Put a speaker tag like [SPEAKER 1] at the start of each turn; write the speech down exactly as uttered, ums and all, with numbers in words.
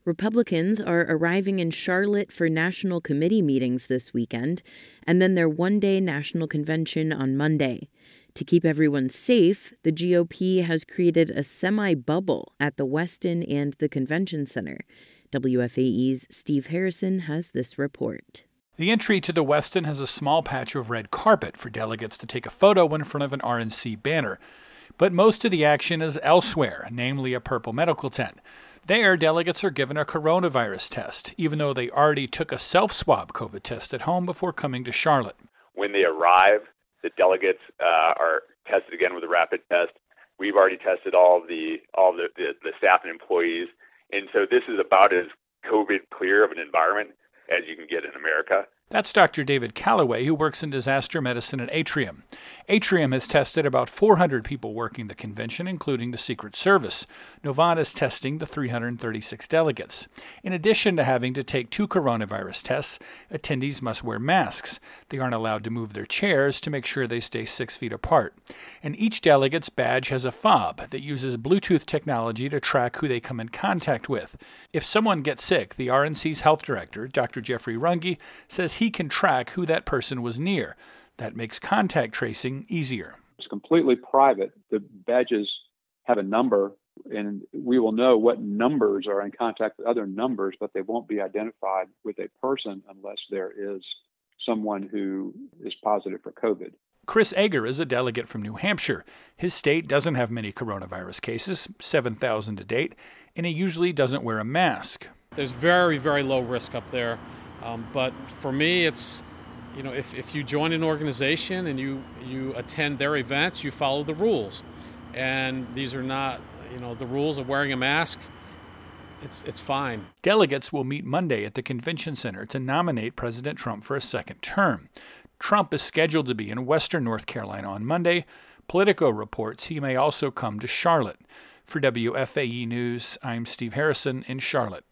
[SPEAKER 1] Republicans are arriving in Charlotte for national committee meetings this weekend, and then their one-day national convention on Monday. To keep everyone safe, the G O P has created a semi-bubble at the Westin and the Convention Center. W F A E's Steve Harrison has this report.
[SPEAKER 2] The entry to the Westin has a small patch of red carpet for delegates to take a photo in front of an R N C banner. But most of the action is elsewhere, namely a purple medical tent. There, delegates are given a coronavirus test, even though they already took a self-swab COVID test at home before coming to Charlotte.
[SPEAKER 3] When they arrive, the delegates uh, are tested again with a rapid test. We've already tested all of the all of the, the, the staff and employees, and so this is about as COVID clear of an environment as you can get in America.
[SPEAKER 2] That's Doctor David Calloway, who works in disaster medicine at Atrium. Atrium has tested about four hundred people working the convention, including the Secret Service. Novant is testing the three hundred thirty-six delegates. In addition to having to take two coronavirus tests, attendees must wear masks. They aren't allowed to move their chairs to make sure they stay six feet apart. And each delegate's badge has a fob that uses Bluetooth technology to track who they come in contact with. If someone gets sick, the R N C's health director, Doctor Jeffrey Runge, says he can track who that person was near. That makes contact tracing easier.
[SPEAKER 4] It's completely private. The badges have a number, and we will know what numbers are in contact with other numbers, but they won't be identified with a person unless there is someone who is positive for COVID.
[SPEAKER 2] Chris Egger is a delegate from New Hampshire. His state doesn't have many coronavirus cases, seven thousand to date, and he usually doesn't wear a mask.
[SPEAKER 5] There's very, very low risk up there. Um, but for me, it's, you know, if, if you join an organization and you, you attend their events, you follow the rules. And these are not, you know, the rules of wearing a mask. It's it's fine.
[SPEAKER 2] Delegates will meet Monday at the Convention Center to nominate President Trump for a second term. Trump is scheduled to be in Western North Carolina on Monday. Politico reports he may also come to Charlotte. For W F A E News, I'm Steve Harrison in Charlotte.